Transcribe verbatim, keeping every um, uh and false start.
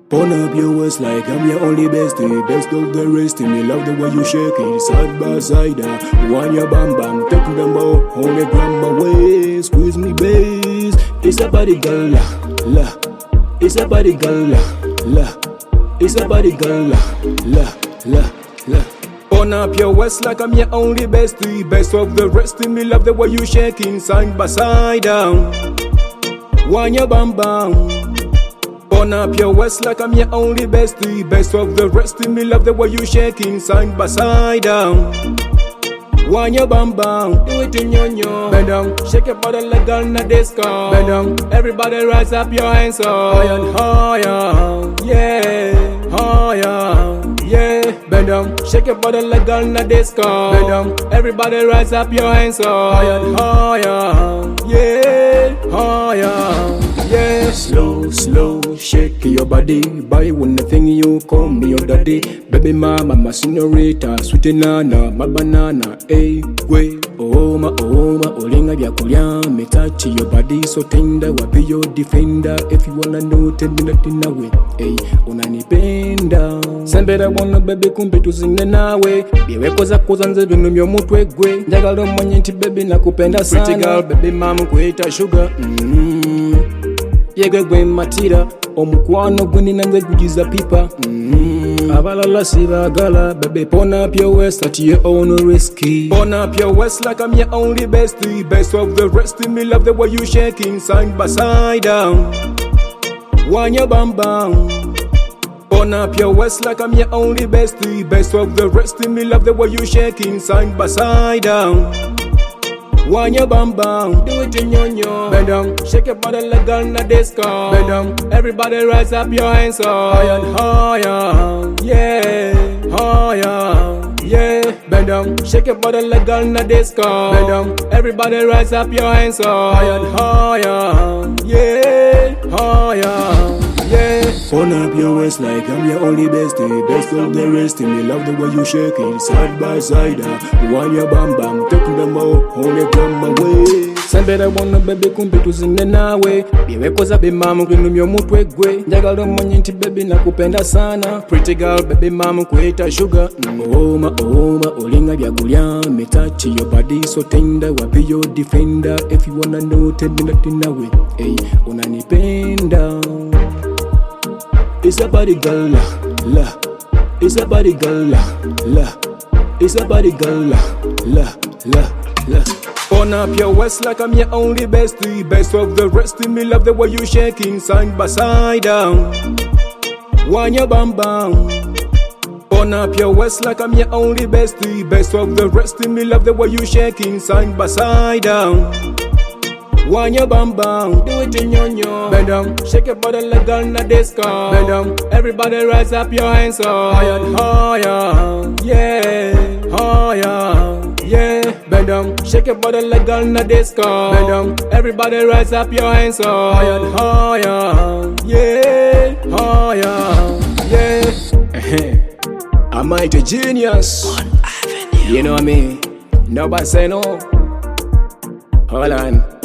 Pon up your waist like I'm your only bestie. Best of the rest, me love the way you shake it. Side by side, uh, want your bam bam. Take them out, hold it grab my waist. Squeeze me bass. It's a body girl, la, la. It's a body girl, la, la. It's a body girl, la, la, la, la. Pon up your waist like I'm your only bestie. Best of the rest, me love the way you shaking. Side by side, down. Want your bam bam. Pon up your waist like I'm your only bestie. Best of the rest, me love the way you shaking. Side by side, down. Want your bam bam, do it in your nyo. Bend down, shake your body like on a disco. Bend down, everybody rise up your hands up. Higher, higher, yeah, higher, yeah. Bend down, shake your body like on a disco. Bend down, everybody rise up your hands up. Higher, higher, yeah, higher. Yeah, slow, slow, shake your body. Buy one thing you call me your daddy. Baby mama, my senorita, sweet nana, my banana. Hey, way, oh my, oh my, olinga vya kulya. Me touch your body so tender, wapi your defender. If you wanna know, tell me nothing away. Hey, unanipenda. Sembera wanna baby kumbe tuzinge nawe. Biweko zako zanze dunumyo mutwe gwe. Njagalo mwenye nti baby nakupenda sana. Pretty girl, baby mama kuita sugar. Mm-hmm. Yegwe gwe matira omukwano gwe nanze kugiza pipa. Mm-hmm. Abalala sibagala baby pon up your waist at your own risky. Pon up your waist like I'm your only bestie. Best of the rest, me love the way you shaking. Side by side, down. Want your bam bam. Pon up your waist like I'm your only bestie. Best of the rest, me love the way you shaking. Side by side, down. Want your bam bam, do it in your nyo. Bend down, shake your body like on a disco. Bend down, everybody rise up your hands up. Higher, higher, yeah, higher, yeah. Bend down, shake your body like on a disco. Bend down, everybody rise up your hands up. Higher, higher, yeah, higher, yeah. Pon up your waist like I'm your only bestie. Best of the rest, me love the way you shake it. Side by side, uh, want your bam bam. Take them out, hold it grab my way. Sembera wanna baby kumbe tuzinge nawe. Biweko za baby mama kunumyo mutwe gwe. Njagalo mwenye nti baby nakupenda sana. Pretty girl, baby mama kuita sugar. Mm. Oh my, oh my, olinga vya kulya. Me touch your body so tender, wapi your defender. If you wanna know, tell me nothing away. Hey, unanipenda. It's a body girl, la, la. It's a body girl, la, la. It's a body girl, la, la, la, la. Pon up your waist like I'm your only bestie. Best of the rest, me love the way you shaking. Side by side, down. Want your bam bam. Pon up your waist like I'm your only bestie. Best of the rest, me love the way you shaking. Side by side, down. Want your bam bam, do it in your nyo. Bend down, shake your body like on a disco. Bend down, everybody rise up your hands up. Higher, higher, yeah, higher, yeah. Bend down, shake your body like on a disco. Bend down, everybody rise up your hands up. Higher, higher, yeah, higher, yeah. I'm a genius. You know what I mean? Nobody say no. Hold on.